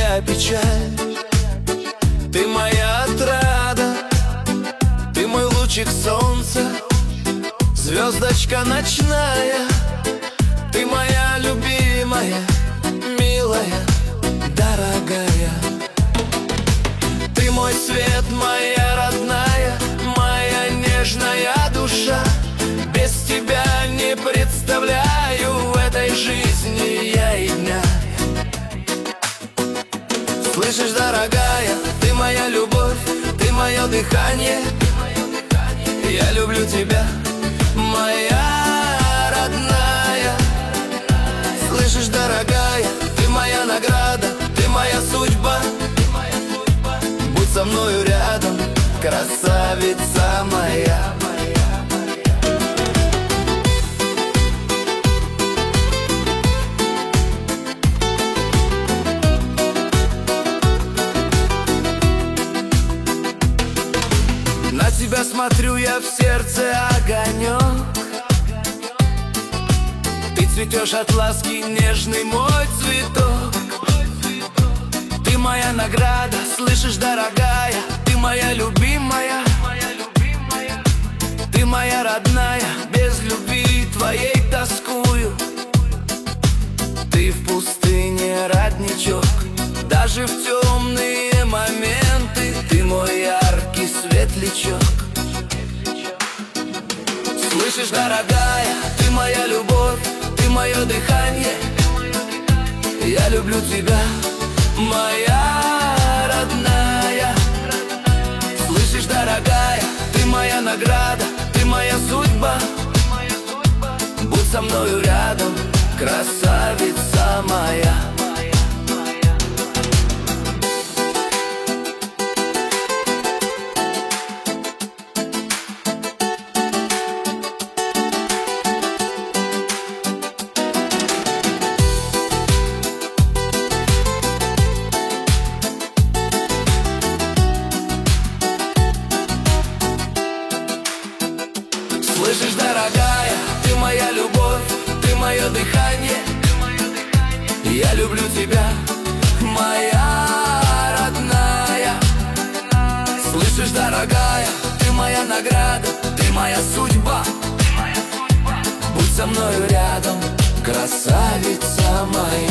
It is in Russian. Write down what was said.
моя печаль, ты моя отрада, ты мой лучик солнца, звездочка ночная. Ты моя любимая, милая, дорогая. Ты мой свет, моя родная, моя нежная душа. Без тебя не представляю в этой жизни я и дня. Слышишь, дорогая, ты моя любовь, ты мое дыхание. Я люблю тебя, моя родная. Слышишь, дорогая, ты моя награда, ты моя судьба. Будь со мною рядом, красавица моя. На тебя смотрю я, в сердце огонек. Ты цветешь от ласки, нежный мой цветок. Ты моя награда, слышишь, дорогая, ты моя любимая. Ты моя родная, без любви твоей тоскую. Ты в пустыне родничок, даже в темные моменты ты мой яркий светлячок. Слышишь, дорогая, ты моя любовь, ты мое дыхание. Я люблю тебя, моя родная. Слышишь, дорогая, ты моя награда, ты моя судьба. Будь со мною рядом, красавица моя. Слышишь, дорогая, ты моя любовь, ты мое дыхание. Я люблю тебя, моя родная. Слышишь, дорогая, ты моя награда, ты моя судьба. Будь со мною рядом, красавица моя.